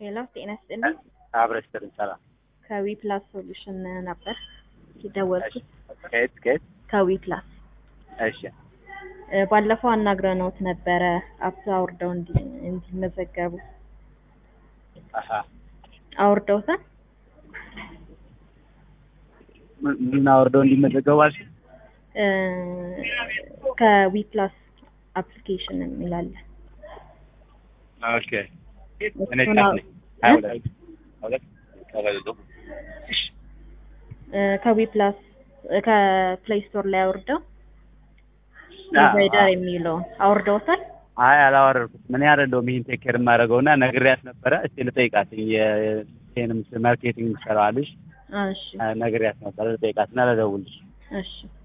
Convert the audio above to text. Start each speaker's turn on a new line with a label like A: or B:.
A: ሄሎ ጤና ይስጥልኝ።
B: አብረስተን ሰላም
A: ከዊ ፕላስ ሶሉሽን ነበር የደወልኩት።
B: ከየት?
A: ከዊ ፕላስ።
B: እሺ
A: ባለፈው አናግረነውት ነበረ አፕ አውርደው እንዲመዘገቡ።
B: አሃ
A: አውርደውታል?
B: ምን አውርደው እንዲመዘገቡ አልሽ?
A: ከዊ ፕላስ አፕሊኬሽን የሚላለ።
B: ኦኬ እኔ ታስነኝ
A: ከዊ ፕላስ ከፕሌይ ስቶር ላይ አውርደው ፕሮቫይደር የሚለውን አውርደውታል?
B: አይ አላወረድኩት። ምን ያደረገው ይሄን ቴክ ኬር ማድረገውና ነግሬያት ነበረ። እስቲ ልጠይቃት የቴንም ማርኬቲንግ ትሰራዋለሽ?
A: እሺ
B: ነግሬያት ነበረ። ልጠይቃትና ለደውልሽ።
A: እሺ